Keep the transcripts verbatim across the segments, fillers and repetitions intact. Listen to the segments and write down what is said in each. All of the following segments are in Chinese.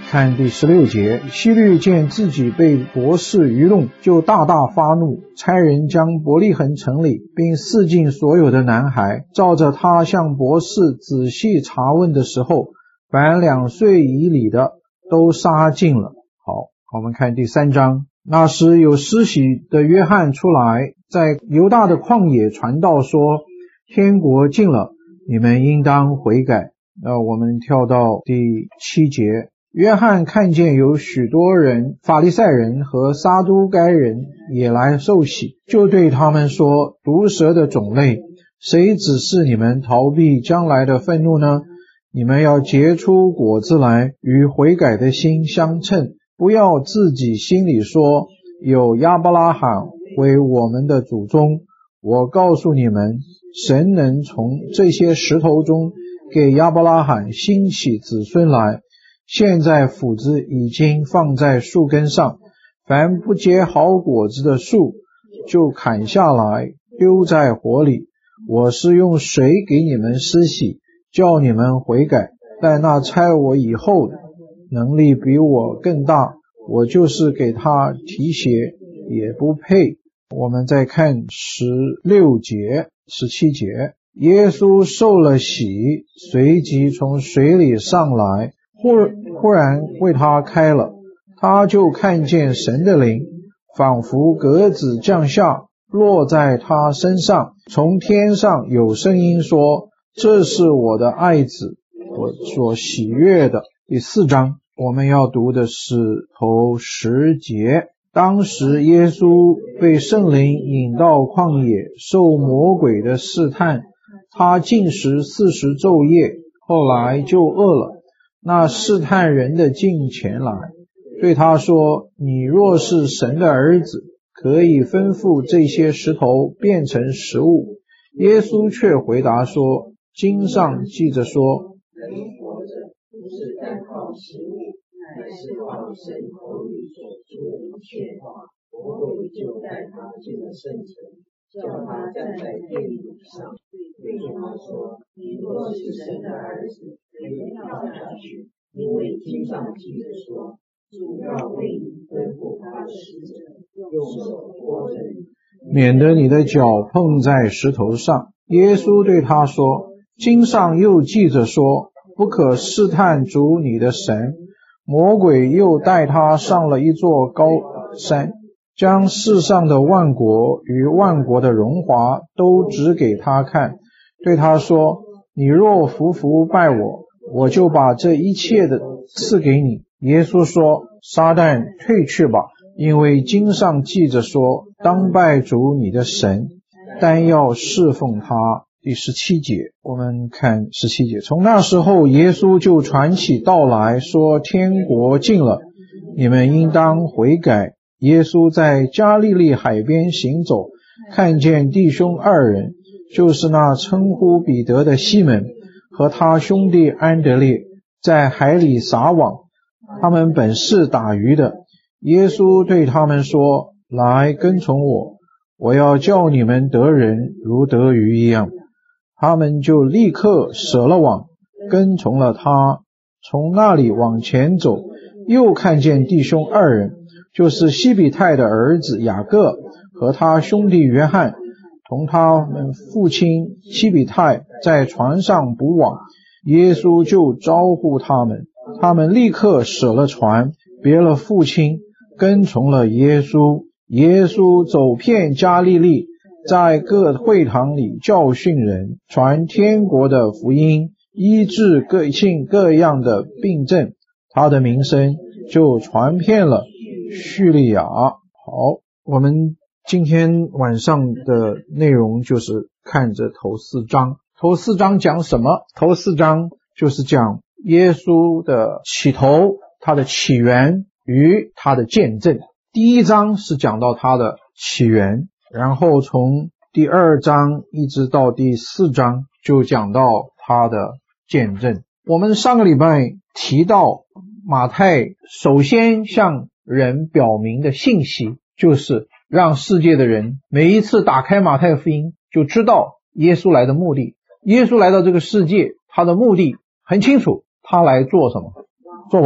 看第十六节，希律见自己被博士愚弄，就大大发怒，差人将伯利恒城里并四境所有的男孩，照着他向博士仔细查问的时候，凡两岁以里的都杀尽了。好，我们看第三章。那时有施洗的约翰出来，在犹大的旷野传道说，天国近了，你们应当悔改。那我们跳到第七节，约翰看见有许多人，法利赛人和撒都该人也来受洗，就对他们说，毒蛇的种类，谁指示你们逃避将来的愤怒呢？你们要结出果子来，与悔改的心相称，不要自己心里说，有亚伯拉罕为我们的祖宗。我告诉你们，神能从这些石头中给亚伯拉罕兴起子孙来。现在斧子已经放在树根上，凡不结好果子的树，就砍下来丢在火里。我是用水给你们施洗，叫你们悔改，但那差我以后能力比我更大，我就是给他提鞋也不配。我们再看十六节、十七节，耶稣受了洗，随即从水里上来，忽忽然为他开了，他就看见神的灵仿佛鸽子降下，落在他身上。从天上有声音说，这是我的爱子，我所喜悦的。第四章我们要读的是头十节。当时耶稣被圣灵引到旷野，受魔鬼的试探，他禁食四十昼夜，后来就饿了。那试探人的近前来，对他说，你若是神的儿子，可以吩咐这些石头变成食物。耶稣却回答说，经上记着说， 人活着不是单靠食物，乃是靠神口里所出的一切话。魔鬼就带他进了圣城，叫他站在殿顶上，对他说，你若是神的儿子，可以跳下去，因为经上记着说，主要为你吩咐他的使者，用手托着你， 免得你的脚碰在石头上。耶稣对他说，经上又记着说，不可试探主你的神。魔鬼又带他上了一座高山，将世上的万国与万国的荣华都指给他看，对他说，你若服服拜我，我就把这一切的赐给你。耶稣说，撒旦退去吧，因为经上记着说，当拜主你的神，单要侍奉他。第十七节，我们看十七节。从那时候，耶稣就传起道来说，天国近了，你们应当悔改。耶稣在加利利海边行走，看见弟兄二人，就是那称呼彼得的西门和他兄弟安德烈，在海里撒网，他们本是打鱼的。耶稣对他们说，来跟从我，我要叫你们得人如得鱼一样。他们就立刻舍了网，跟从了他。从那里往前走，又看见弟兄二人，就是西比泰的儿子雅各和他兄弟约翰，同他们父亲西比泰在船上捕网。耶稣就招呼他们，他们立刻舍了船，别了父亲，跟从了耶稣。耶稣走遍加利利，在各会堂里教训人，传天国的福音，医治各性各样的病症，他的名声就传遍了叙利亚。好，我们今天晚上的内容就是看着头四章。头四章讲什么？头四章就是讲耶稣的起头，他的起源与他的见证。第一章是讲到他的起源，然后从第二章一直到第四章就讲到他的见证。我们上个礼拜提到，马太首先向人表明的信息，就是让世界的人每一次打开马太福音就知道耶稣来的目的。耶稣来到这个世界，他的目的很清楚，他来做什么？做王。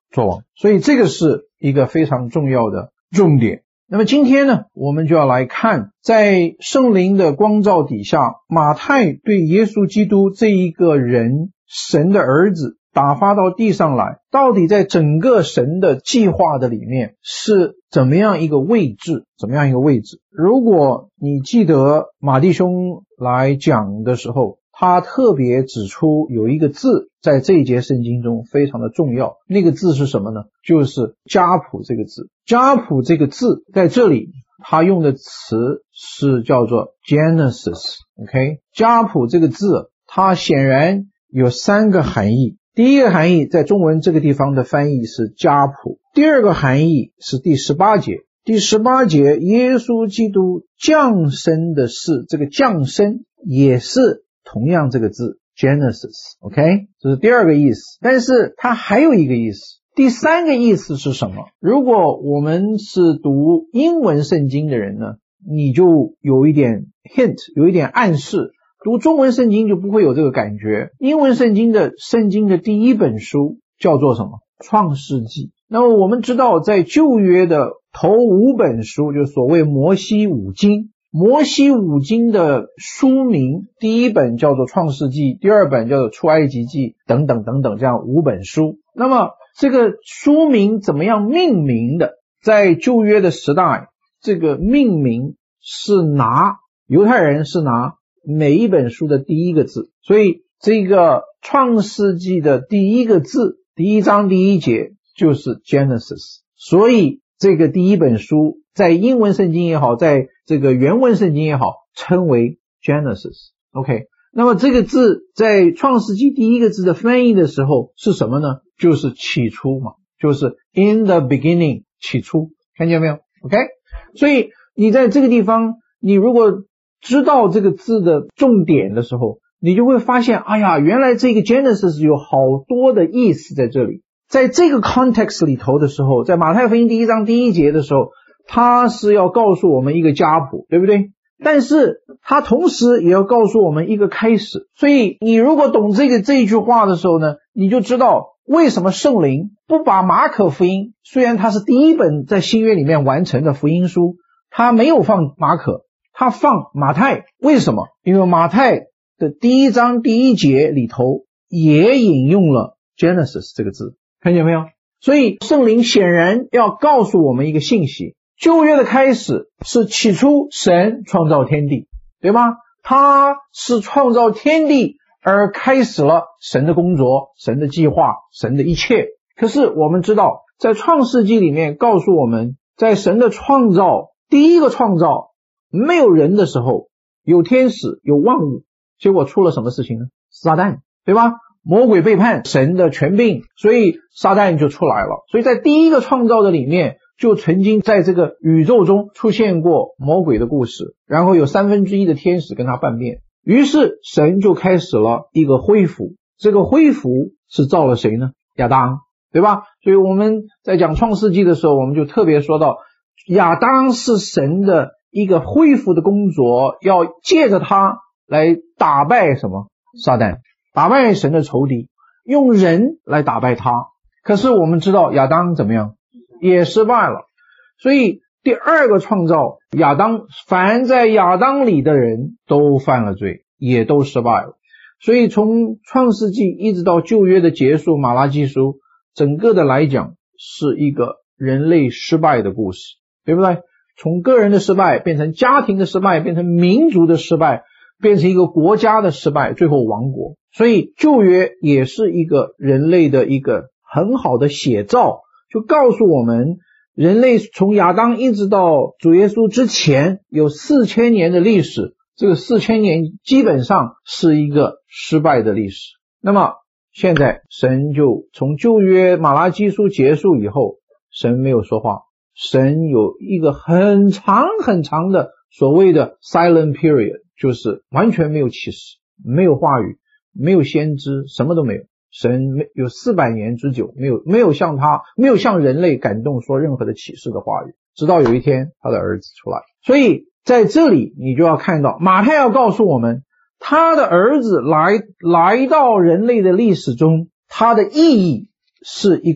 作王。所以这个是一个非常重要的重点。那么今天呢，我们就要来看，在圣灵的光照底下，马太对耶稣基督这一个人，神的儿子打发到地上来，到底在整个神的计划的里面是怎么样一个位置，怎么样一个位置。如果你记得马弟兄来讲的时候，他特别指出有一个字在这一节圣经中非常的重要，那个字是什么呢？就是家谱这个字。家谱这个字在这里他用的词是叫做 Genesis， OK， 家谱这个字它显然有三个含义。第一个含义在中文这个地方的翻译是家谱，第二个含义是第十八节，第十八节耶稣基督降生的事，这个降生也是同样这个字 Genesis， OK， 这是第二个意思。但是它还有一个意思，第三个意思是什么？如果我们是读英文圣经的人呢，你就有一点 hint， 有一点暗示，读中文圣经就不会有这个感觉。英文圣经的圣经的第一本书叫做什么？创世纪。那么我们知道在旧约的头五本书，就所谓摩西五经，摩西五经的书名，第一本叫做创世纪，第二本叫做出埃及记，等等等等，这样五本书。那么这个书名怎么样命名的？在旧约的时代，这个命名是拿，犹太人是拿每一本书的第一个字，所以这个创世纪的第一个字，第一章第一节就是 Genesis， 所以这个第一本书在英文圣经也好，在这个原文圣经也好，称为 Genesis。 OK， 那么这个字在创世纪第一个字的翻译的时候是什么呢？就是起初嘛，就是 in the beginning， 起初，看见没有 OK， 所以你在这个地方，你如果知道这个字的重点的时候，你就会发现，哎呀，原来这个 Genesis 有好多的意思在这里。在这个 context 里头的时候，在马太福音第一章第一节的时候，他是要告诉我们一个家谱，对不对？但是他同时也要告诉我们一个开始。所以你如果懂这个这一句话的时候呢，你就知道为什么圣灵不把马可福音，虽然它是第一本在新约里面完成的福音书，他没有放马可，他放马太。为什么？因为马太的第一章第一节里头也引用了 Genesis 这个字，看见没有？所以圣灵显然要告诉我们一个信息，旧约的开始是起初神创造天地，对吗？他是创造天地而开始了神的工作，神的计划，神的一切。可是我们知道在创世纪里面告诉我们，在神的创造，第一个创造没有人的时候，有天使有万物，结果出了什么事情呢？撒旦，对吧？魔鬼背叛神的权柄，所以撒旦就出来了。所以在第一个创造的里面，就曾经在这个宇宙中出现过魔鬼的故事，然后有三分之一的天使跟他叛变，于是神就开始了一个恢复。这个恢复是造了谁呢？亚当，对吧？所以我们在讲创世纪的时候，我们就特别说到亚当是神的一个恢复的工作，要借着他来打败什么？撒旦，打败神的仇敌，用人来打败他。可是我们知道亚当怎么样？也失败了。所以第二个创造，亚当，凡在亚当里的人都犯了罪，也都失败了。所以从创世纪一直到旧约的结束，马拉基书，整个的来讲是一个人类失败的故事，对不对？从个人的失败变成家庭的失败，变成民族的失败，变成一个国家的失败，最后亡国。所以旧约也是一个人类的一个很好的写照，就告诉我们人类从亚当一直到主耶稣之前有四千年的历史，这个四千年基本上是一个失败的历史。那么现在神就从旧约马拉基书结束以后，神没有说话，神有一个很长很长的所谓的 silent period， 就是完全没有启示，没有话语，没有先知，什么都没有。神有四百年之久没有没有向他没有向人类感动说任何的启示的话语，直到有一天他的儿子出来。所以在这里你就要看到马太要告诉我们，他的儿子来来到人类的历史中，他的意义是一个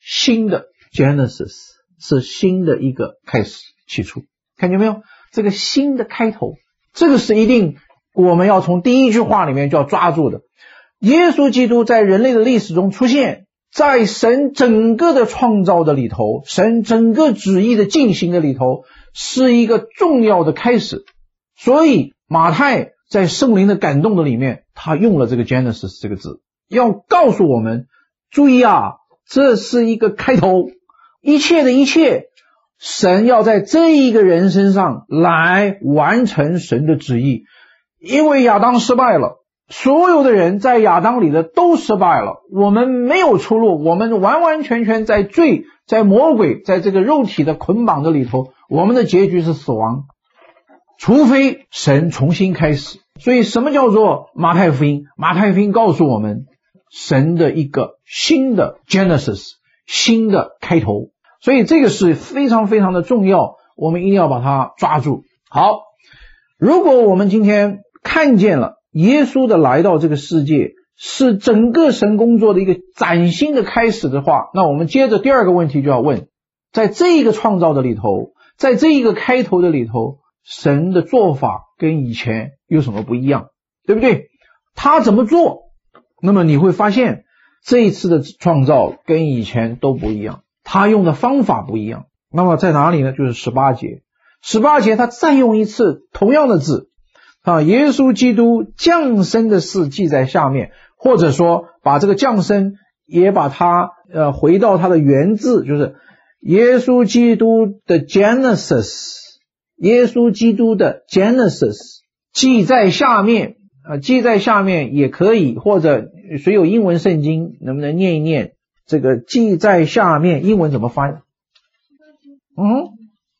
新的 Genesis， 是新的一个开始，起初，看见没有？这个新的开头，这个是一定我们要从第一句话里面就要抓住的。耶稣基督在人类的历史中出现，在神整个的创造的里头，神整个旨意的进行的里头，是一个重要的开始。所以马太在圣灵的感动的里面，他用了这个 Genesis 这个字，要告诉我们，注意啊，这是一个开头，一切的一切，神要在这一个人身上来完成神的旨意。因为亚当失败了，所有的人在亚当里的都失败了，我们没有出路，我们完完全全在罪，在魔鬼，在这个肉体的捆绑的里头，我们的结局是死亡，除非神重新开始。所以什么叫做马太福音？马太福音告诉我们神的一个新的 Genesis， 新的开头。所以这个是非常非常的重要，我们一定要把它抓住。好，如果我们今天看见了耶稣的来到这个世界是整个神工作的一个崭新的开始的话，那我们接着第二个问题就要问，在这一个创造的里头，在这一个开头的里头，神的做法跟以前有什么不一样，对不对？他怎么做？那么你会发现这一次的创造跟以前都不一样，他用的方法不一样。那么在哪里呢？就是十八节。十八节他再用一次同样的字啊，耶稣基督降生的事记在下面，或者说把这个降生也把它呃回到它的原字，就是耶稣基督的 Genesis， 耶稣基督的 Genesis 记在下面啊，记在下面也可以，或者谁有英文圣经能不能念一念这个记在下面英文怎么翻？嗯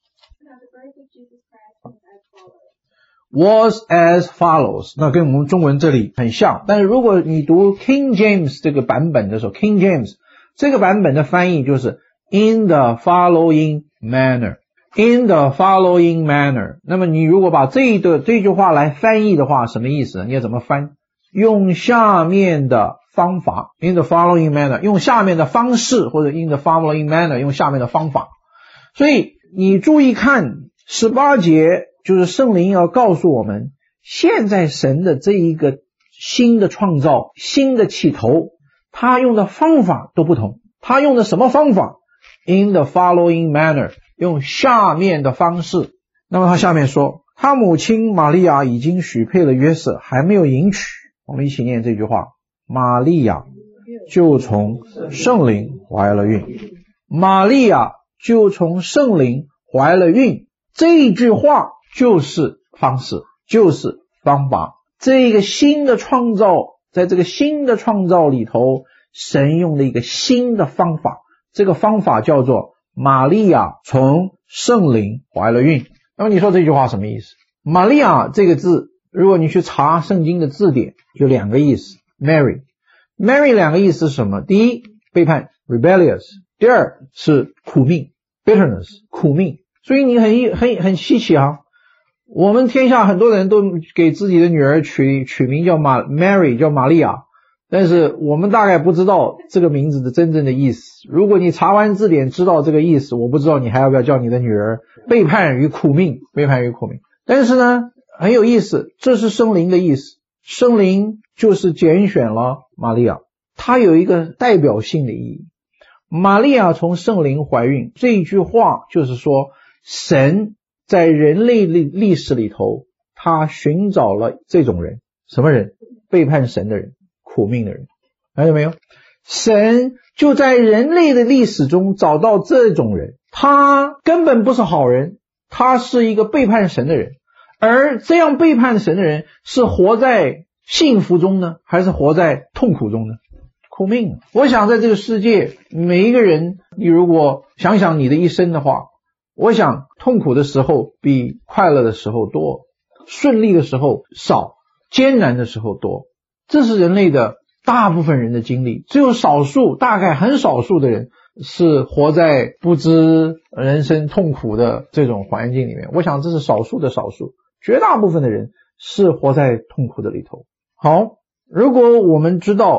，was as follows， 那跟我们中文这里很像，但是如果你读 King James 这个版本的时候， King James 这个版本的翻译就是 in the following manner， in the following manner。 那么你如果把这一个这句话来翻译的话，什么意思？你要怎么翻？用下面的方法， in the following manner， 用下面的方式，或者 in the following manner， 用下面的方法。所以你注意看十八节，就是圣灵要告诉我们，现在神的这一个新的创造，新的起头，他用的方法都不同。他用的什么方法？ in the following manner， 用下面的方式。那么他下面说，他母亲玛利亚已经许配了约瑟，还没有迎娶。我们一起念这句话，玛利亚就从圣灵怀了孕。玛利亚就从圣灵怀了孕，这一句话就是方式，就是方法。这一个新的创造，在这个新的创造里头，神用的一个新的方法，这个方法叫做玛利亚从圣灵怀了孕。那么你说这句话什么意思？玛利亚这个字，如果你去查圣经的字典，有两个意思。 Mary Mary 两个意思是什么？第一，背叛 rebellious， 第二是苦命 bitterness， 苦命。所以你很很很稀奇啊，我们天下很多人都给自己的女儿取取名叫玛 Mary， 叫玛利亚，但是我们大概不知道这个名字的真正的意思。如果你查完字典知道这个意思，我不知道你还要不要叫你的女儿背叛与苦命，背叛与苦命。但是呢很有意思，这是圣灵的意思，圣灵就是拣选了玛利亚，它有一个代表性的意义。玛利亚从圣灵怀孕，这一句话就是说神在人类历史里头，他寻找了这种人。什么人？背叛神的人，苦命的人。看见没有？神就在人类的历史中找到这种人，他根本不是好人，他是一个背叛神的人。而这样背叛神的人是活在幸福中呢，还是活在痛苦中呢？苦命。我想在这个世界，每一个人，你如果想想你的一生的话，我想痛苦的时候比快乐的时候多，顺利的时候少，艰难的时候多。这是人类的大部分人的经历，只有少数，大概很少数的人是活在不知人生痛苦的这种环境里面。我想这是少数的少数，绝大部分的人是活在痛苦的里头。好，如果我们知道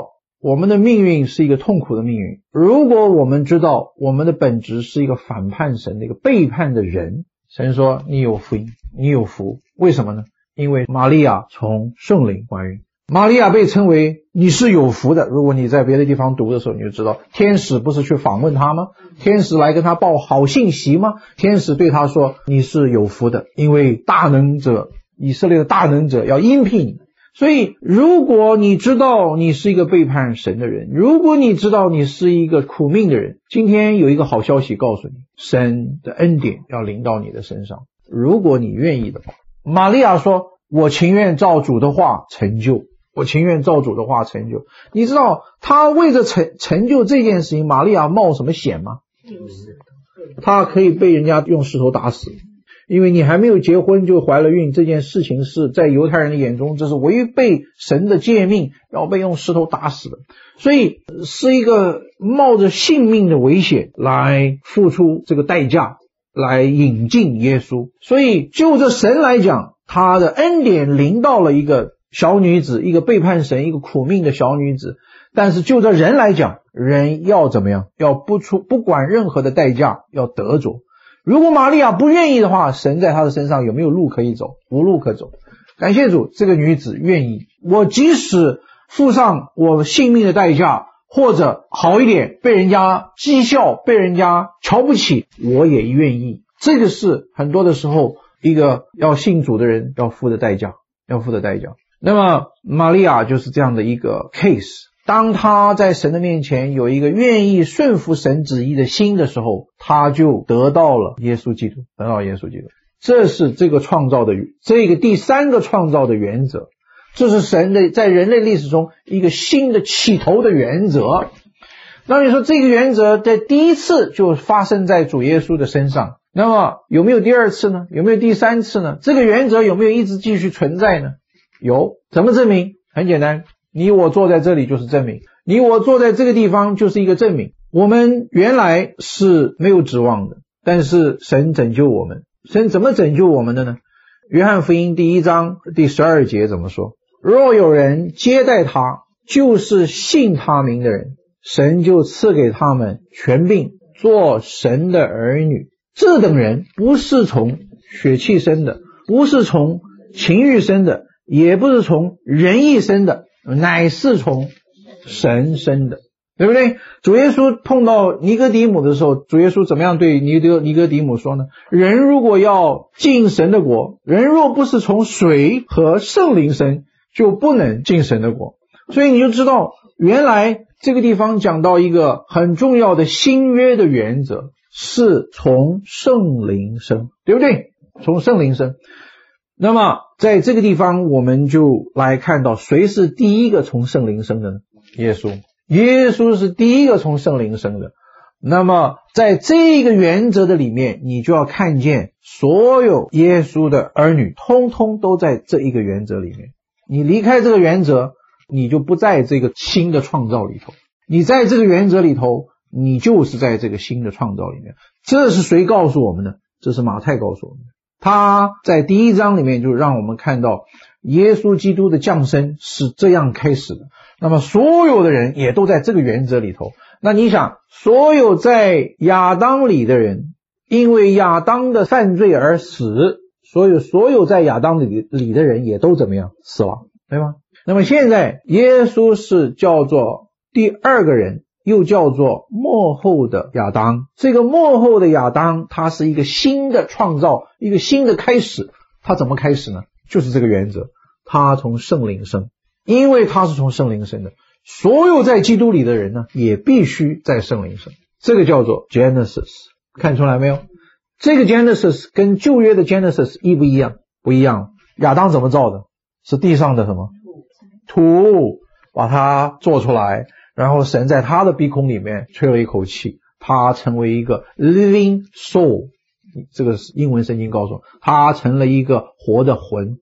我们的命运是一个痛苦的命运，如果我们知道我们的本质是一个反叛神的一个背叛的人，神说你有福音，你有福。为什么呢？因为玛利亚从圣灵怀孕，玛利亚被称为你是有福的。如果你在别的地方读的时候，你就知道天使不是去访问他吗？天使来跟他报好信息吗？天使对他说你是有福的，因为大能者，以色列的大能者要应聘你。所以如果你知道你是一个背叛神的人，如果你知道你是一个苦命的人，今天有一个好消息告诉你，神的恩典要临到你的身上，如果你愿意的话。玛利亚说我情愿照主的话成就，我情愿照主的话成就。你知道他为着成成就这件事情，玛利亚冒什么险吗？他可以被人家用石头打死，因为你还没有结婚就怀了孕，这件事情是在犹太人的眼中这是违背神的诫命，要被用石头打死的。所以是一个冒着性命的危险来付出这个代价来引进耶稣。所以就着神来讲，他的恩典临到了一个小女子，一个背叛神，一个苦命的小女子。但是就着人来讲，人要怎么样？要不出不管任何的代价要得着。如果玛利亚不愿意的话，神在她的身上有没有路可以走？无路可走。感谢主，这个女子愿意，我即使付上我性命的代价，或者好一点被人家讥笑，被人家瞧不起，我也愿意。这个是很多的时候一个要信主的人要付的代价，要付的代价。那么玛利亚就是这样的一个 case， 当她在神的面前有一个愿意顺服神旨意的心的时候，她就得到了耶稣基督，得到耶稣基督。这是这个创造的这个第三个创造的原则，这是神的在人类历史中一个新的起头的原则。那你说这个原则在第一次就发生在主耶稣的身上，那么有没有第二次呢？有没有第三次呢？这个原则有没有一直继续存在呢？有。怎么证明？很简单，你我坐在这里就是证明，你我坐在这个地方就是一个证明。我们原来是没有指望的，但是神拯救我们。神怎么拯救我们的呢？约翰福音第一章第十二节怎么说？若有人接待他，就是信他名的人，神就赐给他们权柄，做神的儿女。这等人不是从血气生的，不是从情欲生的，也不是从人意生的，乃是从神生的，对不对？主耶稣碰到尼哥底母的时候，主耶稣怎么样对尼哥尼哥底母说呢？人如果要进神的国，人若不是从水和圣灵生，就不能进神的国。所以你就知道，原来这个地方讲到一个很重要的新约的原则，是从圣灵生，对不对？从圣灵生。那么在这个地方我们就来看到谁是第一个从圣灵生的呢？耶稣。耶稣是第一个从圣灵生的。那么在这个原则的里面，你就要看见所有耶稣的儿女通通都在这一个原则里面。你离开这个原则，你就不在这个新的创造里头。你在这个原则里头，你就是在这个新的创造里面。这是谁告诉我们的？这是马太告诉我们的。他在第一章里面就让我们看到耶稣基督的降生是这样开始的。那么所有的人也都在这个原则里头。那你想，所有在亚当里的人，因为亚当的犯罪而死，所有所有在亚当里里的人也都怎么样？死亡，对吗？那么现在耶稣是叫做第二个人，又叫做末后的亚当。这个末后的亚当，他是一个新的创造，一个新的开始。他怎么开始呢？就是这个原则，他从圣灵生。因为他是从圣灵生的，所有在基督里的人呢，也必须在圣灵生。这个叫做 Genesis， 看出来没有？这个 Genesis 跟旧约的 Genesis 一不一样？不一样。亚当怎么造的？是地上的什么？土，把它做出来，然后神在他的鼻孔里面吹了一口气，他成为一个 living soul。 这个是英文圣经告诉我，他成了一个活的魂。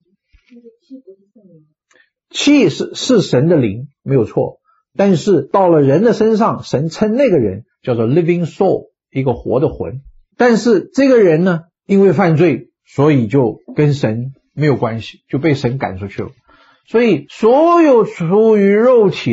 气是是神的灵，没有错，但是到了人的身上，神称那个人叫做 living soul， 一个活的魂。但是这个人呢，因为犯罪，所以就跟神没有关系，就被神赶出去了。所以所有属于肉体的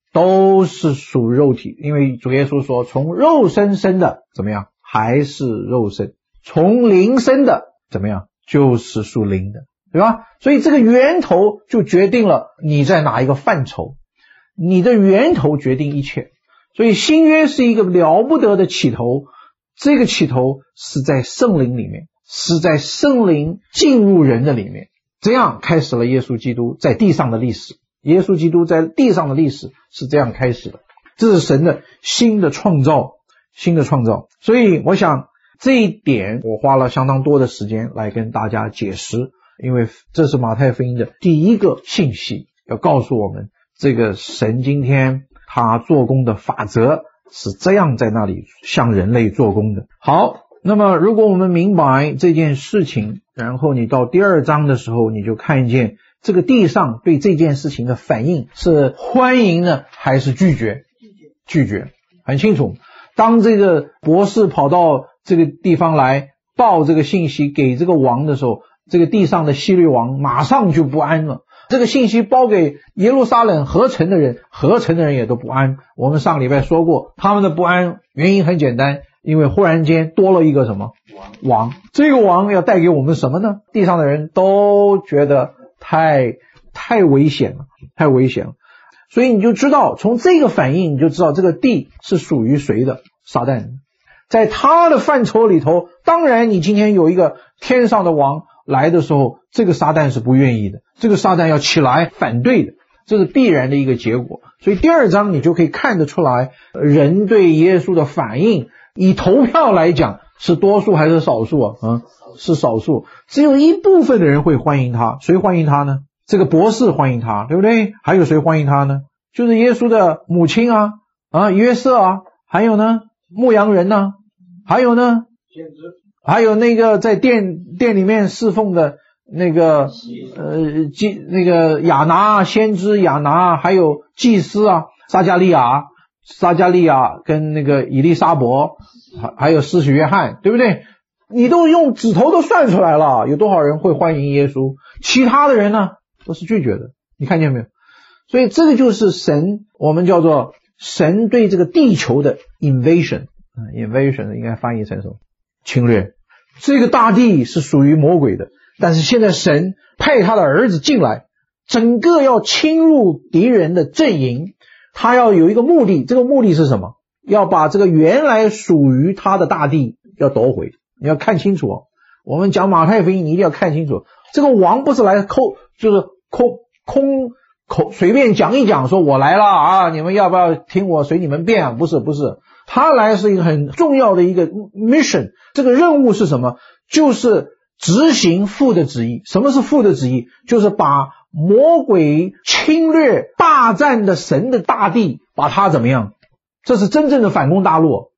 都是属肉体，因为主耶稣说，从肉身生的怎么样，还是肉身；从灵生的怎么样，就是属灵的，对吧？所以这个源头就决定了你在哪一个范畴，你的源头决定一切。所以新约是一个了不得的起头，这个起头是在圣灵里面，是在圣灵进入人的里面，这样开始了耶稣基督在地上的历史。耶稣基督在地上的历史是这样开始的，这是神的新的创造，新的创造。所以我想这一点我花了相当多的时间来跟大家解释，因为这是马太福音的第一个信息，要告诉我们这个神今天他做工的法则是这样在那里向人类做工的。好，那么如果我们明白这件事情，然后你到第二章的时候，你就看见这个地上对这件事情的反应是欢迎呢还是拒绝？拒绝，很清楚。当这个博士跑到这个地方来报这个信息给这个王的时候，这个地上的希律王马上就不安了。这个信息报给耶路撒冷合城的人，合城的人也都不安。我们上礼拜说过，他们的不安原因很简单，因为忽然间多了一个什么王，这个王要带给我们什么呢？地上的人都觉得太太危险了，太危险了。所以你就知道，从这个反应你就知道这个地是属于谁的，撒旦。在他的范畴里头，当然你今天有一个天上的王来的时候，这个撒旦是不愿意的，这个撒旦要起来反对的，这是必然的一个结果。所以第二章你就可以看得出来，人对耶稣的反应，以投票来讲是多数还是少数啊？嗯，是少数，只有一部分的人会欢迎他。谁欢迎他呢？这个博士欢迎他，对不对？还有谁欢迎他呢？就是耶稣的母亲啊，啊，约瑟啊，还有呢，牧羊人呢，还有呢，先知，还有那个在殿殿里面侍奉的那个呃祭那个亚拿先知亚拿，还有祭司啊，撒加利亚，撒加利亚跟那个以利沙伯，还还有施洗约翰，对不对？你都用指头都算出来了，有多少人会欢迎耶稣？其他的人呢，都是拒绝的，你看见没有？所以这个就是神，我们叫做神对这个地球的 invasion， invasion 应该翻译成什么？侵略。这个大地是属于魔鬼的，但是现在神派他的儿子进来，整个要侵入敌人的阵营，他要有一个目的，这个目的是什么？要把这个原来属于他的大地要夺回。你要看清楚哦，我们讲马太福音你一定要看清楚，这个王不是来扣，就是空空口随便讲一讲说我来了啊，你们要不要听我随你们变啊？不是不是，他来是一个很重要的一个 mission， 这个任务是什么？就是执行父的旨意。什么是父的旨意？就是把魔鬼侵略霸占的神的大地，把它怎么样？这是真正的反攻大陆。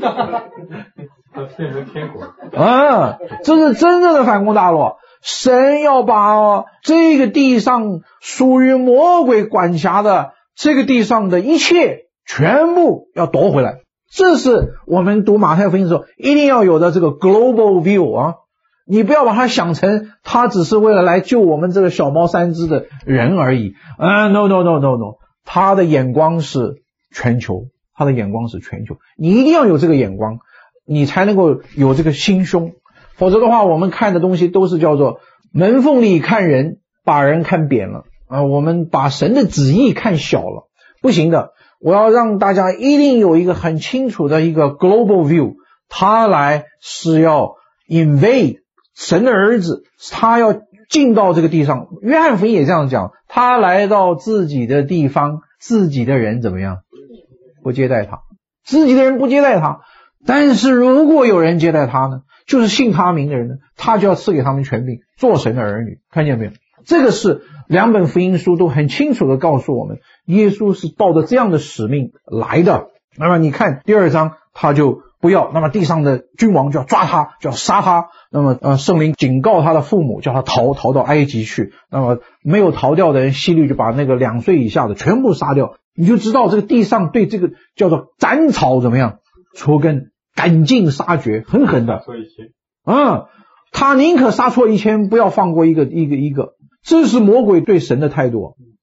变成天国啊，这是真正的反攻大陆。神要把这个地上属于魔鬼管辖的这个地上的一切全部要夺回来，这是我们读马太福音的时候一定要有的这个 global view 啊！你不要把它想成他只是为了来救我们这个小猫三只的人而已啊 ！No no no no no， 他的眼光是全球，他的眼光是全球，你一定要有这个眼光，你才能够有这个心胸。否则的话，我们看的东西都是叫做门缝里看人，把人看扁了啊！我们把神的旨意看小了，不行的。我要让大家一定有一个很清楚的一个 global view， 他来是要 invade 神的儿子，他要进到这个地上。约翰福音也这样讲，他来到自己的地方，自己的人怎么样？不接待他，自己的人不接待他。但是如果有人接待他呢，就是信他名的人呢，他就要赐给他们权柄，做神的儿女。看见没有？这个是两本福音书都很清楚的告诉我们，耶稣是抱着这样的使命来的。那么你看第二章，他就不要，那么地上的君王就要抓他，就要杀他。那么呃，圣灵警告他的父母，叫他逃逃到埃及去。那么没有逃掉的人，希律就把那个两岁以下的全部杀掉。你就知道这个地上对这个叫做斩草怎么样？除根，赶尽杀绝，狠狠的。嗯，他宁可杀错一千，不要放过一个一个一个。这是魔鬼对神的态度。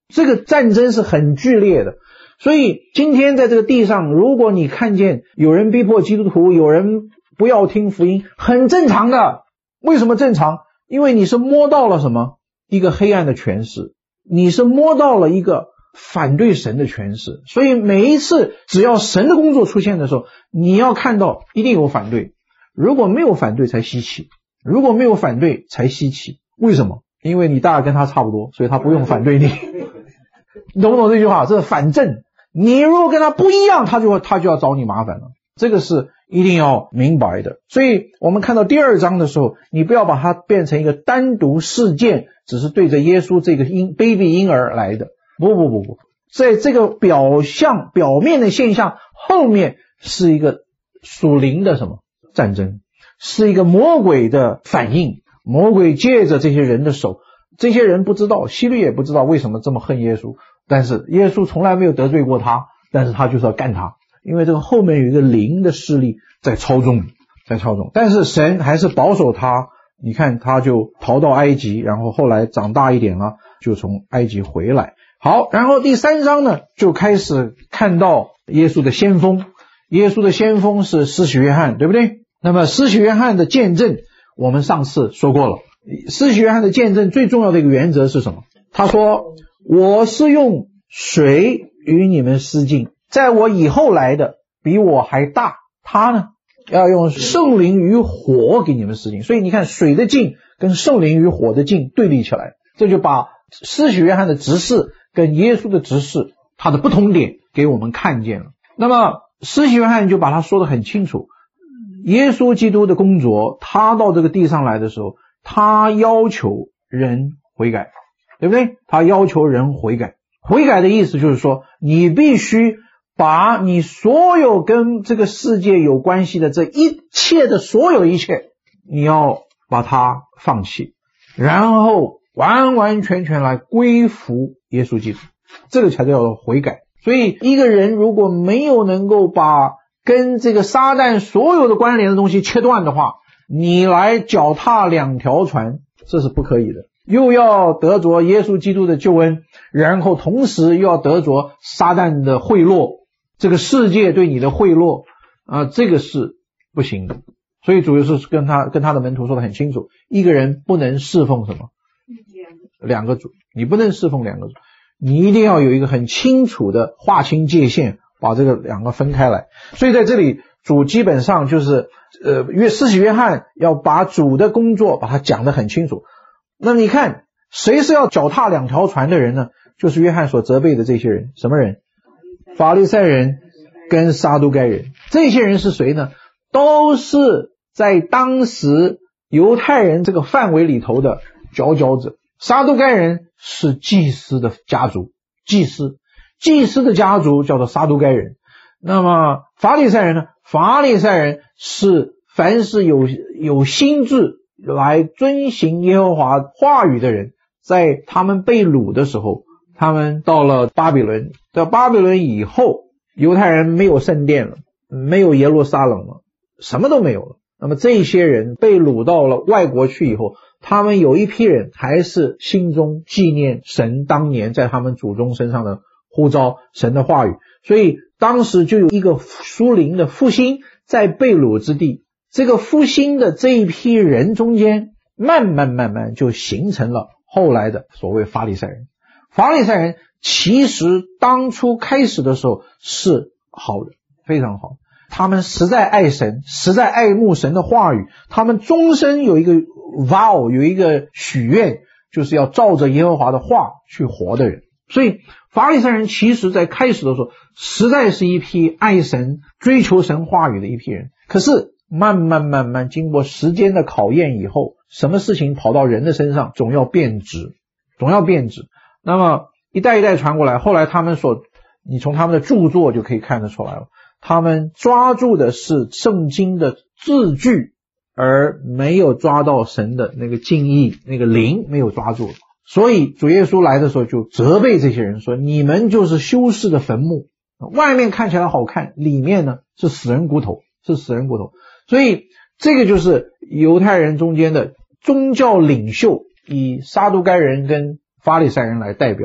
这个战争是很剧烈的。所以今天在这个地上，如果你看见有人逼迫基督徒，有人不要听福音，很正常的。为什么正常？因为你是摸到了什么？一个黑暗的权势，你是摸到了一个反对神的权势。所以每一次只要神的工作出现的时候，你要看到一定有反对，如果没有反对才稀奇，如果没有反对才稀奇。为什么？因为你大概跟他差不多，所以他不用反对你。你懂不懂这句话？这是反正你如果跟他不一样，他就他就要找你麻烦了，这个是一定要明白的。所以我们看到第二章的时候，你不要把它变成一个单独事件，只是对着耶稣这个婴 baby 婴儿来的。不不不不，在这个表象表面的现象后面是一个属灵的什么战争，是一个魔鬼的反应。魔鬼借着这些人的手，这些人不知道，希律也不知道为什么这么恨耶稣，但是耶稣从来没有得罪过他，但是他就是要干他，因为这个后面有一个灵的势力在操纵，在操纵。但是神还是保守他，你看他就逃到埃及，然后后来长大一点了，就从埃及回来。好，然后第三章呢，就开始看到耶稣的先锋，耶稣的先锋是施洗约翰，对不对？那么施洗约翰的见证我们上次说过了，施洗约翰的见证最重要的一个原则是什么？他说，我是用水与你们施浸，在我以后来的比我还大，他呢要用圣灵与火给你们施浸。所以你看水的浸跟圣灵与火的浸对立起来，这就把施洗约翰的执事跟耶稣的执事他的不同点给我们看见了。那么施洗约翰就把他说得很清楚，耶稣基督的工作，他到这个地上来的时候，他要求人悔改，对不对？他要求人悔改。悔改的意思就是说，你必须把你所有跟这个世界有关系的这一切的所有一切，你要把它放弃，然后完完全全来归服耶稣基督，这个才叫做悔改。所以一个人如果没有能够把跟这个撒旦所有的关联的东西切断的话，你来脚踏两条船，这是不可以的。又要得着耶稣基督的救恩，然后同时又要得着撒旦的贿赂，这个世界对你的贿赂啊，这个是不行的。所以主耶稣跟他跟他的门徒说得很清楚，一个人不能侍奉什么两个主，你不能侍奉两个主，你一定要有一个很清楚的划清界限，把这个两个分开来。所以在这里主基本上就是呃，约施洗约翰要把主的工作把它讲得很清楚。那你看谁是要脚踏两条船的人呢？就是约翰所责备的这些人。什么人？法利赛人跟撒都该人。这些人是谁呢？都是在当时犹太人这个范围里头的佼佼者。撒都该人是祭司的家族，祭司祭司的家族叫做撒都该人。那么法利赛人呢？法利赛人是凡是有有心志来遵行耶和华话语的人，在他们被掳的时候，他们到了巴比伦，到巴比伦以后，犹太人没有圣殿了，没有耶路撒冷了，什么都没有了。那么这些人被掳到了外国去以后，他们有一批人还是心中纪念神当年在他们祖宗身上的呼召，神的话语，所以当时就有一个属灵的复兴在被掳之地。这个复兴的这一批人中间，慢慢慢慢就形成了后来的所谓法利赛人。法利赛人其实当初开始的时候是好的，非常好，他们实在爱神，实在爱慕神的话语，他们终身有一个 vow， 有一个许愿，就是要照着耶和华的话去活的人。所以法利赛人其实在开始的时候实在是一批爱神追求神话语的一批人。可是慢慢慢慢经过时间的考验以后，什么事情跑到人的身上总要变质，总要变质。那么一代一代传过来，后来他们所你从他们的著作就可以看得出来了，他们抓住的是圣经的字句，而没有抓到神的那个敬意，那个灵没有抓住。所以主耶稣来的时候就责备这些人说，你们就是修饰的坟墓，外面看起来好看，里面呢是死人骨头，是死人骨头。所以这个就是犹太人中间的宗教领袖，以撒都该人跟法利赛人来代表的。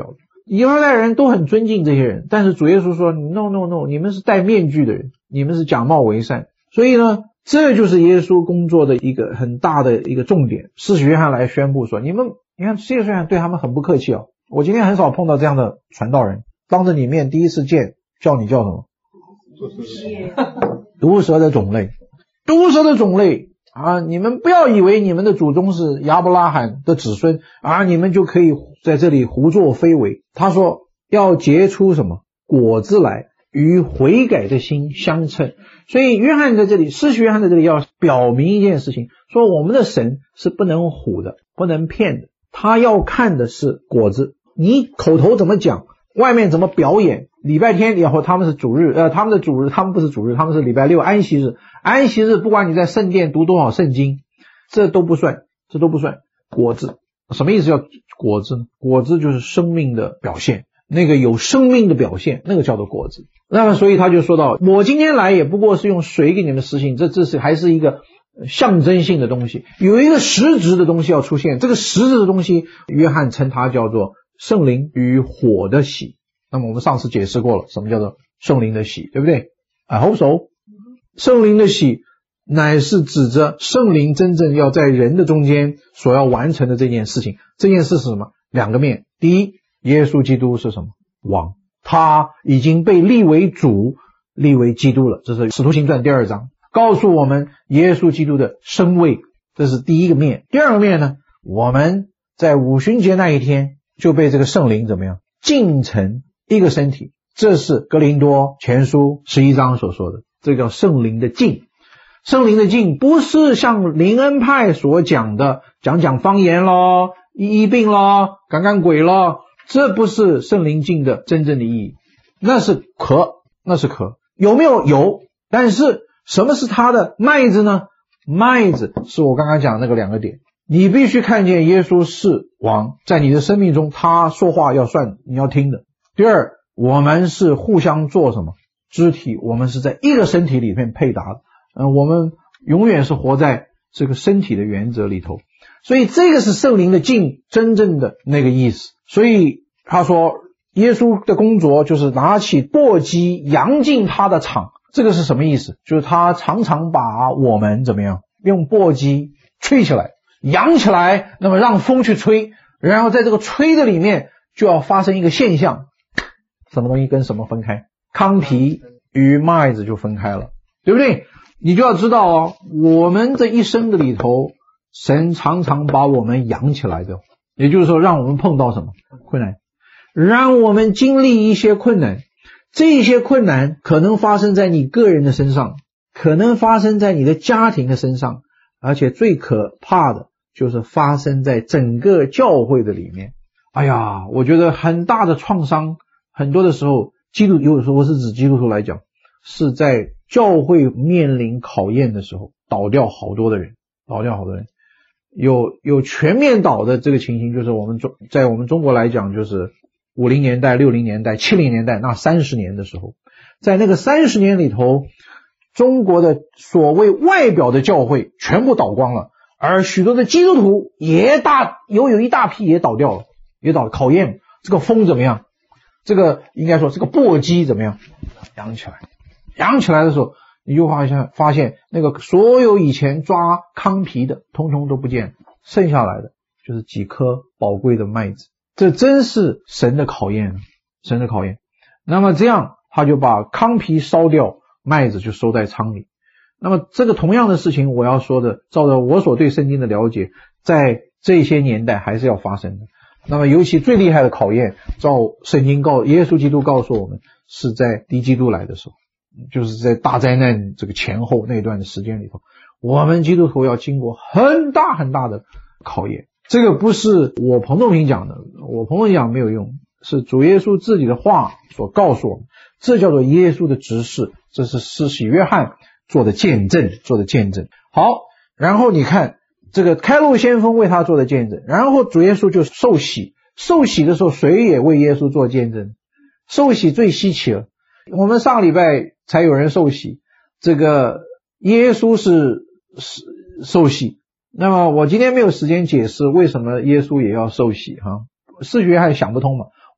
犹太人都很尊敬这些人，但是主耶稣说 no no no， 你们是戴面具的人，你们是假冒为善。所以呢，这就是耶稣工作的一个很大的一个重点。施洗约翰来宣布说，你们你看施洗约翰对他们很不客气哦。我今天很少碰到这样的传道人，当着你面第一次见叫你叫什么？毒蛇的种类，毒蛇的种类啊！你们不要以为你们的祖宗是亚伯拉罕的子孙啊，你们就可以在这里胡作非为。他说要结出什么果子来，与悔改的心相称。所以约翰在这里，施洗约翰在这里要表明一件事情，说我们的神是不能唬的，不能骗的，他要看的是果子。你口头怎么讲，外面怎么表演，礼拜天以后他们是主日，呃，他们的主日，他们不是主日，他们是礼拜六安息日。安息日不管你在圣殿读多少圣经，这都不算，这都不算果子。什么意思叫果子呢？果子就是生命的表现，那个有生命的表现，那个叫做果子。那么所以他就说到，我今天来也不过是用水给你们施行，这这是还是一个象征性的东西，有一个实质的东西要出现。这个实质的东西，约翰称它叫做圣灵与火的洗。那么我们上次解释过了，什么叫做圣灵的洗，对不对？ I hope so。 圣灵的洗乃是指着圣灵真正要在人的中间所要完成的这件事情。这件事是什么？两个面。第一，耶稣基督是什么？王，他已经被立为主，立为基督了。这是使徒行传第二章告诉我们耶稣基督的升位，这是第一个面。第二个面呢，我们在五旬节那一天就被这个圣灵怎么样浸成一个身体，这是哥林多前书十一章所说的，这叫圣灵的浸。圣灵的浸不是像灵恩派所讲的讲讲方言咯，医医病咯，赶赶鬼咯，这不是圣灵浸的真正的意义。那是壳，那是壳。有没有？有。但是什么是它的麦子呢？麦子是我刚刚讲的那个两个点。你必须看见耶稣是王，在你的生命中他说话要算，你要听的。第二，我们是互相做什么肢体，我们是在一个身体里面配搭的。嗯、呃，我们永远是活在这个身体的原则里头。所以这个是圣灵的浸真正的那个意思。所以他说耶稣的工作就是拿起簸箕扬进他的场。这个是什么意思？就是他常常把我们怎么样用簸箕吹起来，扬起来，那么让风去吹，然后在这个吹的里面就要发生一个现象，什么东西跟什么分开？糠皮与麦子就分开了，对不对？你就要知道哦，我们这一生的里头，神常常把我们扬起来的，也就是说让我们碰到什么困难，让我们经历一些困难。这些困难可能发生在你个人的身上，可能发生在你的家庭的身上，而且最可怕的就是发生在整个教会的里面。哎呀，我觉得很大的创伤，很多的时候基督有时候我是指基督徒来讲，是在教会面临考验的时候倒掉好多的人，倒掉好多人。有有全面倒的这个情形，就是我们中在我们中国来讲，就是五零年代、六零年代、七零年代那三十年的时候，在那个三十年里头，中国的所谓外表的教会全部倒光了，而许多的基督徒也大有有一大批也倒掉了，也倒了。考验这个风怎么样？这个应该说这个簸箕怎么样？扬起来，扬起来的时候，你就发现发现那个所有以前抓糠皮的，通通都不见了，剩下来的就是几颗宝贵的麦子。这真是神的考验，神的考验。那么这样他就把糠皮烧掉，麦子就收在仓里。那么这个同样的事情我要说的，照着我所对圣经的了解，在这些年代还是要发生的。那么尤其最厉害的考验，照圣经告耶稣基督告诉我们，是在敌基督来的时候，就是在大灾难这个前后那段的时间里头，我们基督徒要经过很大很大的考验。这个不是我彭仲平讲的，我彭仲平讲没有用，是主耶稣自己的话所告诉我们，这叫做耶稣的执事，这是施洗约翰做的见证，做的见证。好，然后你看这个开路先锋为他做的见证，然后主耶稣就受洗，受洗的时候谁也为耶稣做见证？受洗最稀奇了，我们上礼拜才有人受洗，这个耶稣是受洗。那么我今天没有时间解释为什么耶稣也要受洗哈，施洗约翰想不通嘛。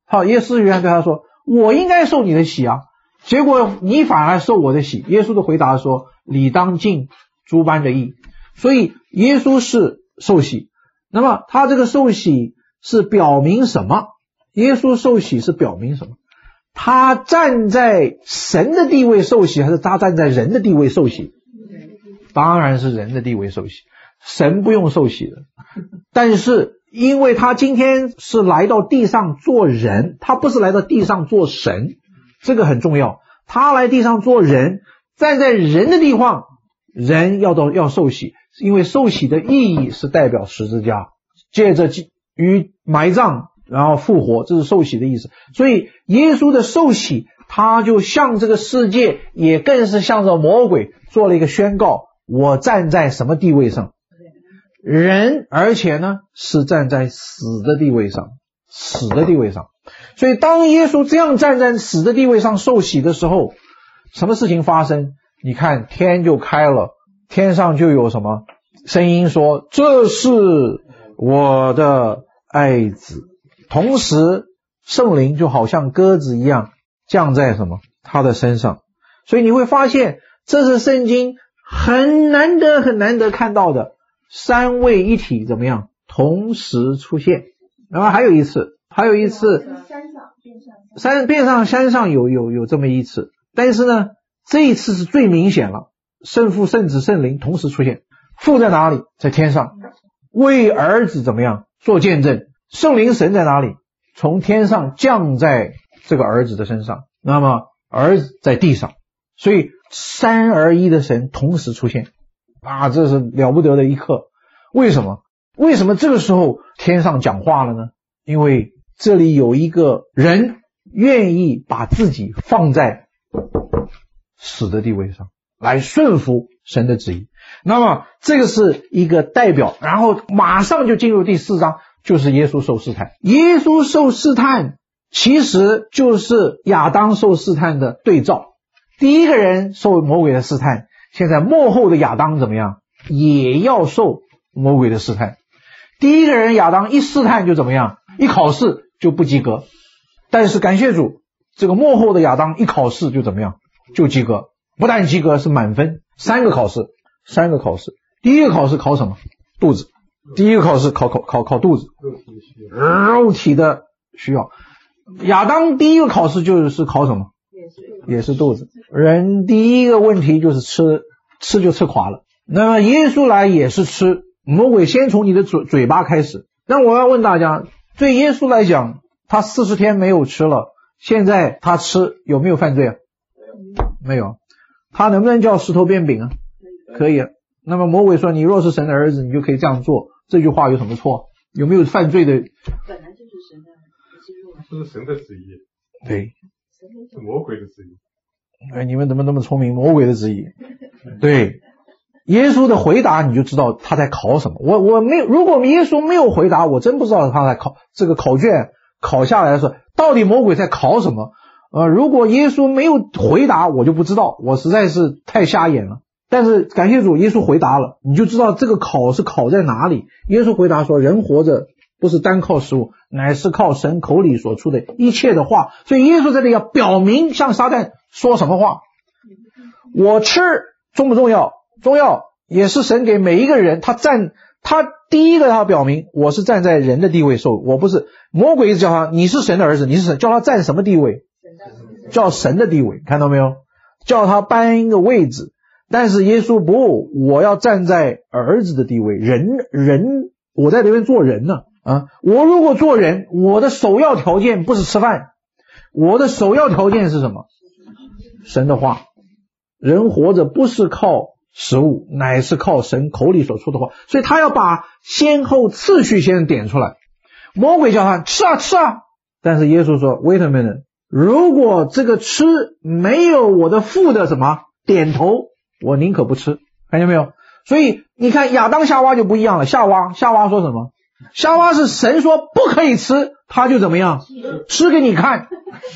好，耶稣约翰对他说，我应该受你的洗啊，结果你反而受我的洗。耶稣的回答说，理当尽诸般的义。所以耶稣是受洗，那么他这个受洗是表明什么？耶稣受洗是表明什么？他站在神的地位受洗，还是他站在人的地位受洗？当然是人的地位受洗，神不用受洗的。但是因为他今天是来到地上做人，他不是来到地上做神，这个很重要。他来地上做人，站在人的地方，人要到要受洗，因为受洗的意义是代表十字架，借着与埋葬然后复活，这是受洗的意思。所以耶稣的受洗，他就向这个世界，也更是向着魔鬼做了一个宣告，我站在什么地位上？人，而且呢是站在死的地位上，死的地位上。所以当耶稣这样站在死的地位上受洗的时候，什么事情发生？你看天就开了，天上就有什么声音说，这是我的爱子。同时圣灵就好像鸽子一样降在什么他的身上。所以你会发现这是圣经很难得很难得看到的三位一体怎么样同时出现。然后还有一次还有一次山变上山上有有有这么一次，但是呢这一次是最明显了，圣父圣子圣灵同时出现。父在哪里？在天上，为儿子怎么样做见证。圣灵神在哪里？从天上降在这个儿子的身上，那么儿子在地上。所以三而一的神同时出现啊，这是了不得的一刻。为什么？为什么这个时候天上讲话了呢？因为这里有一个人愿意把自己放在死的地位上，来顺服神的旨意。那么这个是一个代表，然后马上就进入第四章，就是耶稣受试探。耶稣受试探其实就是亚当受试探的对照。第一个人受魔鬼的试探，现在末后的亚当怎么样？也要受魔鬼的试探。第一个人亚当一试探就怎么样？一考试就不及格。但是感谢主，这个末后的亚当一考试就怎么样？就及格。不但及格，是满分。三个考试三个考试第一个考试考什么？肚子。第一个考试考考考考肚子，肉体的需要。亚当第一个考试就是考什么？也是肚子。人第一个问题就是吃，吃就吃垮了。那么耶稣来也是吃，魔鬼先从你的嘴嘴巴开始。那我要问大家，对耶稣来讲，他四十天没有吃了，现在他吃有没有犯罪啊？没有。他能不能叫石头变饼啊？可以啊。那么魔鬼说，你若是神的儿子，你就可以这样做，这句话有什么错？有没有犯罪的？ 本来就是神的， 这是神的旨意。 对， 是魔鬼的旨意。 哎，你们怎么那么聪明？魔鬼的旨意。对，耶稣的回答你就知道他在考什么。我我没有，如果耶稣没有回答，我真不知道他在考这个考卷考下来的时候，到底魔鬼在考什么？呃，如果耶稣没有回答，我就不知道，我实在是太瞎眼了。但是感谢主，耶稣回答了，你就知道这个考是考在哪里。耶稣回答说，人活着不是单靠食物，乃是靠神口里所出的一切的话。所以耶稣这里要表明向撒旦说什么话。我吃重不重要？重要，也是神给每一个人，他站他第一个他表明我是站在人的地位受，我不是。魔鬼一直叫他你是神的儿子，你是神，叫他站什么地位？叫神的地位，看到没有？叫他搬一个位置。但是耶稣不，我要站在儿子的地位，人人我在这边做人呢啊！我如果做人，我的首要条件不是吃饭，我的首要条件是什么？神的话。人活着不是靠食物，乃是靠神口里所出的话。所以他要把先后次序先点出来。魔鬼叫他吃啊吃啊，但是耶稣说 wait a minute， 如果这个吃没有我的父的什么点头，我宁可不吃。看见没有？所以你看亚当夏娃就不一样了。夏娃夏娃说什么？夏娃是神说不可以吃，他就怎么样？吃给你看。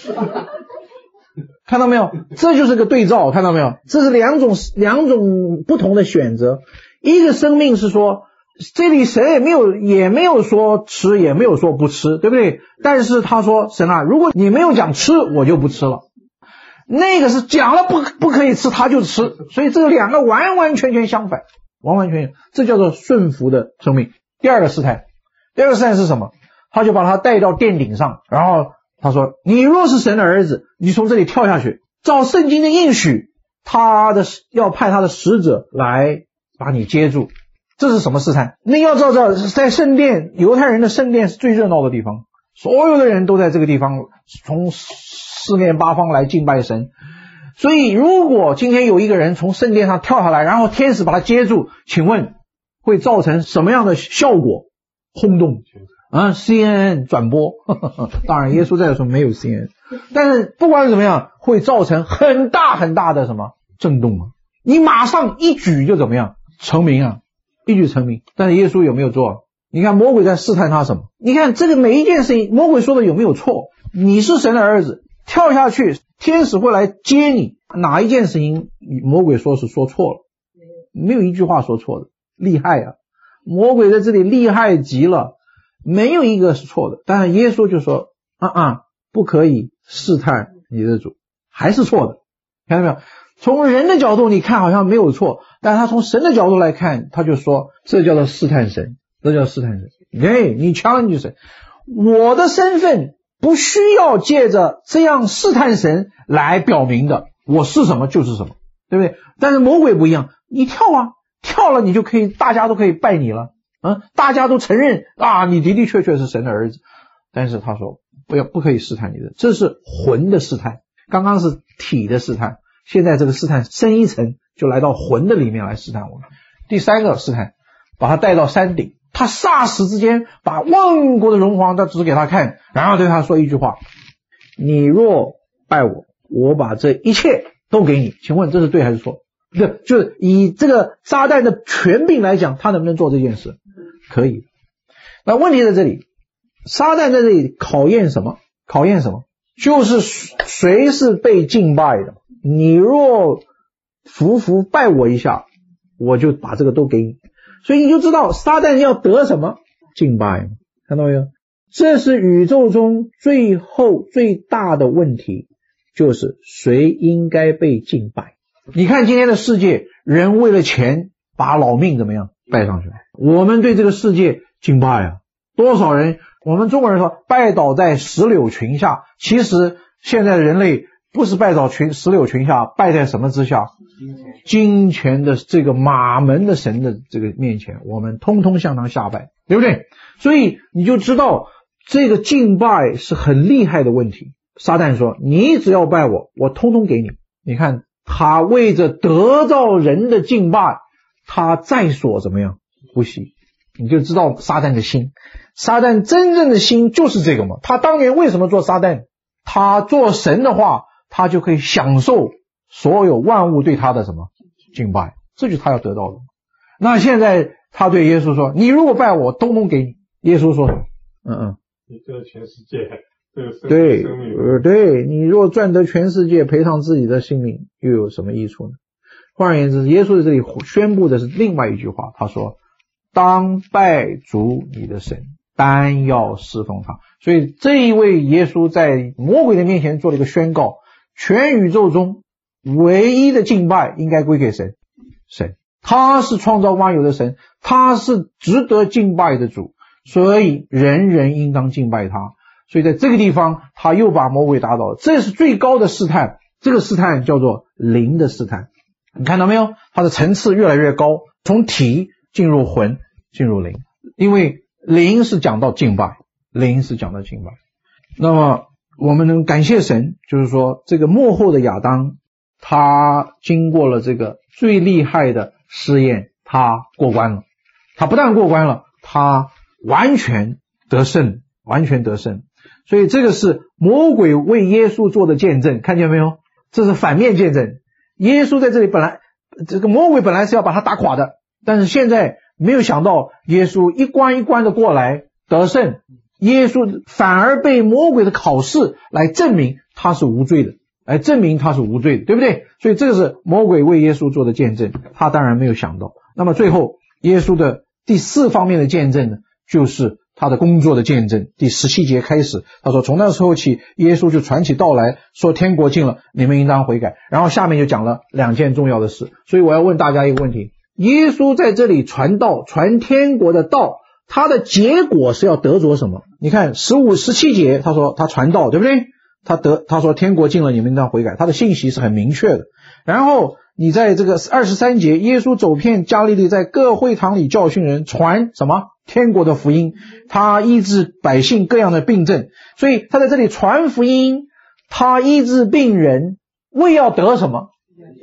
看到没有？这就是个对照，看到没有？这是两种两种不同的选择。一个生命是说这里神也没有也没有说吃，也没有说不吃，对不对？但是他说神啊，如果你没有讲吃，我就不吃了。那个是讲了不不可以吃，他就吃，所以这两个完完全全相反，完完全全，这叫做顺服的生命。第二个试探，第二个试探是什么？他就把他带到殿顶上，然后他说，你若是神的儿子，你从这里跳下去，照圣经的应许，他的要派他的使者来把你接住。这是什么试探？那要知道，在圣殿，犹太人的圣殿是最热闹的地方，所有的人都在这个地方从四面八方来敬拜神。所以如果今天有一个人从圣殿上跳下来，然后天使把他接住，请问会造成什么样的效果？轰动啊 ！C N N 转播，呵呵呵当然耶稣在的时候没有 C N N， 但是不管怎么样，会造成很大很大的什么震动啊！你马上一举就怎么样成名啊，一举成名。但是耶稣有没有做？你看魔鬼在试探他什么？你看这个每一件事情，魔鬼说的有没有错？你是神的儿子，跳下去，天使会来接你。哪一件事情魔鬼说是说错了？没有一句话说错的，厉害啊！魔鬼在这里厉害极了，没有一个是错的。但是耶稣就说啊啊，不可以试探你的主，还是错的。看到没有？从人的角度你看好像没有错，但是他从神的角度来看，他就说这叫做试探神，这叫试探神。哎，你 challenge 神，我的身份不需要借着这样试探神来表明的，我是什么就是什么，对不对？但是魔鬼不一样，你跳啊，跳了你就可以，大家都可以拜你了，嗯，大家都承认啊，你的的确确是神的儿子。但是他说不要，不可以试探你的，这是魂的试探，刚刚是体的试探，现在这个试探深一层，就来到魂的里面来试探我们。第三个试探，把他带到山顶，他霎时之间把万国的荣华他指给他看，然后对他说一句话，你若拜我，我把这一切都给你。请问这是对还是错？对，就是以这个撒旦的权柄来讲，他能不能做这件事？可以。那问题在这里，撒旦在这里考验什么？考验什么？就是谁是被敬拜的。你若服服拜我一下，我就把这个都给你。所以你就知道撒旦要得什么？敬拜。看到没有？这是宇宙中最后最大的问题，就是谁应该被敬拜。你看今天的世界，人为了钱把老命怎么样拜上去，我们对这个世界敬拜啊，多少人，我们中国人说拜倒在石榴裙下，其实现在的人类不是拜倒群石榴裙下，拜在什么之下？金钱的这个马门的神的这个面前，我们通通向他下拜，对不对？所以你就知道这个敬拜是很厉害的问题。撒旦说你只要拜我，我通通给你。你看他为着得到人的敬拜，他在所怎么样不惜。你就知道撒旦的心，撒旦真正的心就是这个嘛。他当年为什么做撒旦？他做神的话，他就可以享受所有万物对他的什么敬拜，这就是他要得到的。那现在他对耶稣说，你如果拜我，通通给你。耶稣说什么？嗯嗯， 你这个全世界，这个生对， 生命呃，对，你若赚得全世界，赔上自己的性命，又有什么益处呢？换而言之，耶稣在这里宣布的是另外一句话，他说当拜主你的神，单要侍奉他。所以这一位耶稣在魔鬼的面前做了一个宣告，全宇宙中唯一的敬拜应该归给神，神，他是创造万有的神，他是值得敬拜的主，所以人人应当敬拜他。所以在这个地方他又把魔鬼打倒了，这是最高的试探，这个试探叫做灵的试探。你看到没有？它的层次越来越高，从体进入魂，进入灵。因为灵是讲到敬拜，灵是讲到敬拜。那么我们能感谢神，就是说这个末后的亚当，他经过了这个最厉害的试验，他过关了。他不但过关了，他完全得胜，完全得胜。所以这个是魔鬼为耶稣做的见证，看见没有？这是反面见证。耶稣在这里本来，这个魔鬼本来是要把他打垮的，但是现在没有想到耶稣一关一关的过来得胜，耶稣反而被魔鬼的考试来证明他是无罪的，来证明他是无罪的，对不对？所以这个是魔鬼为耶稣做的见证，他当然没有想到。那么最后耶稣的第四方面的见证呢，就是他的工作的见证。第十七节开始，他说从那时候起，耶稣就传起道来，说天国近了，你们应当悔改。然后下面就讲了两件重要的事。所以我要问大家一个问题，耶稣在这里传道，传天国的道，他的结果是要得着什么？你看十五、十七节，他说他传道，对不对？他得他说天国近了，你们应当悔改，他的信息是很明确的。然后你在这个二十三节，耶稣走遍加利利，在各会堂里教训人，传什么？天国的福音。他医治百姓各样的病症。所以他在这里传福音，他医治病人，为要得什么？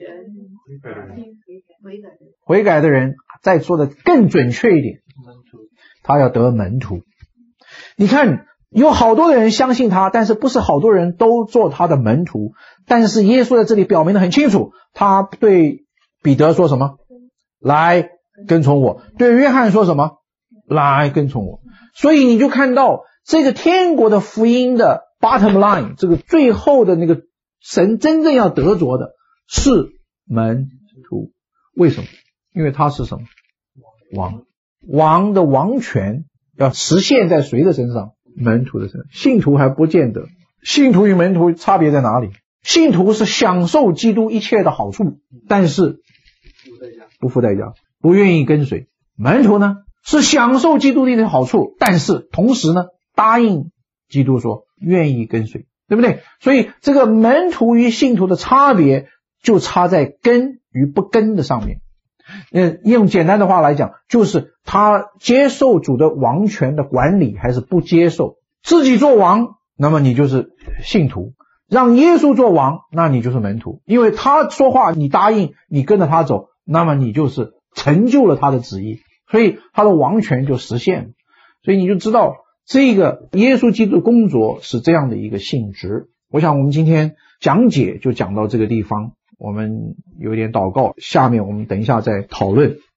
悔改的人。再说的更准确一点，他要得门徒。你看有好多的人相信他，但是不是好多人都做他的门徒。但是耶稣在这里表明得很清楚，他对彼得说什么？来跟从我。对约翰说什么？来跟从我。所以你就看到这个天国的福音的 bottom line， 这个最后的那个神真正要得着的是门徒。为什么？因为他是什么？王。王的王权要实现在谁的身上？门徒的身上。信徒还不见得。信徒与门徒差别在哪里？信徒是享受基督一切的好处，但是不付代价，不愿意跟随。门徒呢，是享受基督的一切好处，但是同时呢，答应基督说愿意跟随，对不对？所以这个门徒与信徒的差别就差在跟与不跟的上面。嗯，用简单的话来讲，就是他接受主的王权的管理还是不接受。自己做王，那么你就是信徒；让耶稣做王，那你就是门徒。因为他说话你答应，你跟着他走，那么你就是成就了他的旨意，所以他的王权就实现了。所以你就知道这个耶稣基督的工作是这样的一个性质。我想我们今天讲解就讲到这个地方，我们有点祷告，下面我们等一下再讨论。